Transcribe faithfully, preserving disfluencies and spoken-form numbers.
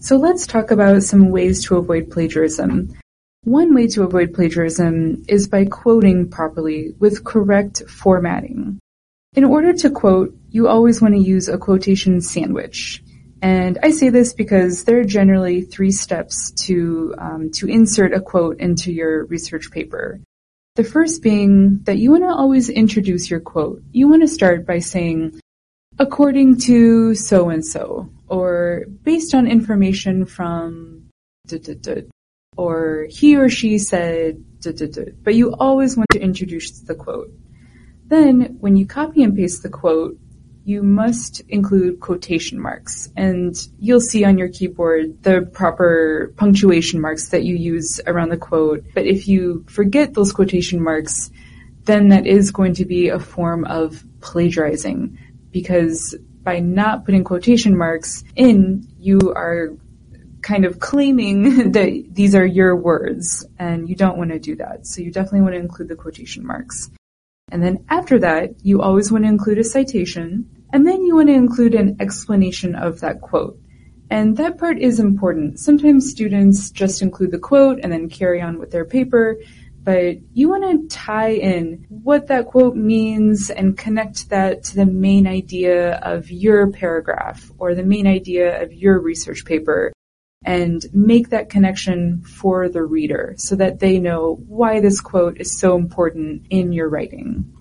So let's talk about some ways to avoid plagiarism. One way to avoid plagiarism is by quoting properly with correct formatting. In order to quote, you always want to use a quotation sandwich. And I say this because there are generally three steps to um, to insert a quote into your research paper. The first being that you want to always introduce your quote. You want to start by saying, according to so-and-so, or based on information from duh, duh, duh, or he or she said duh, duh, duh. But you always want to introduce the quote. Then, when you copy and paste the quote, you must include quotation marks, and you'll see on your keyboard the proper punctuation marks that you use around the quote. But if you forget those quotation marks, then that is going to be a form of plagiarizing, because by not putting quotation marks in, you are kind of claiming that these are your words, and you don't want to do that. So you definitely want to include the quotation marks. And then after that, you always want to include a citation, and then you want to include an explanation of that quote. And that part is important. Sometimes students just include the quote and then carry on with their paper, but you want to tie in what that quote means and connect that to the main idea of your paragraph or the main idea of your research paper, and make that connection for the reader so that they know why this quote is so important in your writing.